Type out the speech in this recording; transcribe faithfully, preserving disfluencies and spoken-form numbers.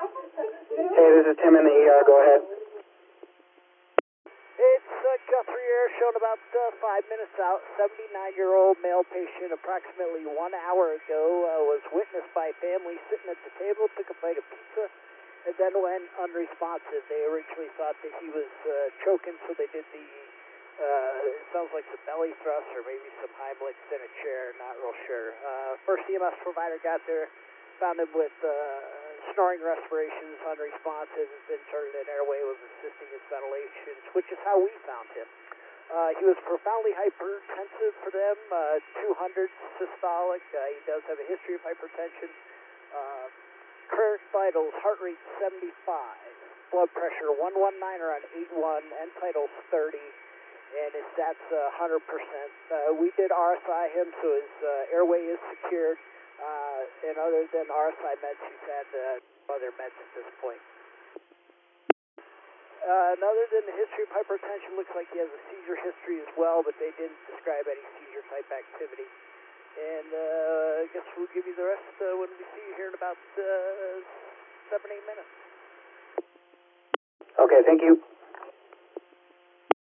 Hey, this is Tim in the E R. Go ahead. It's uh, Guthrie Air, shown about uh, five minutes out. seventy-nine-year-old male patient, approximately one hour ago, uh, was witnessed by family sitting at the table, took a bite of pizza, and then went unresponsive. They originally thought that he was uh, choking, so they did the, uh, it sounds like some belly thrust or maybe some Heimlichs in a chair, not real sure. Uh, first E M S provider got there, found him with uh, snoring respirations, unresponsive, inserted an airway, was assisting his ventilation, which is how we found him. Uh, he was profoundly hypertensive for them, uh, two hundred systolic. Uh, he does have a history of hypertension. Uh, current vitals, heart rate seventy-five, blood pressure one nineteen around eighty-one, end vitals thirty, and his stats uh, one hundred percent. Uh, we did R S I him, so his uh, airway is secured. Uh, and other than R S I meds, he's had uh, other meds at this point. Uh, and other than the history of hypertension, looks like he has a seizure history as well, but they didn't describe any seizure-type activity. And uh, I guess we'll give you the rest uh, when we see you here in about uh, seven, eight minutes. Okay, thank you.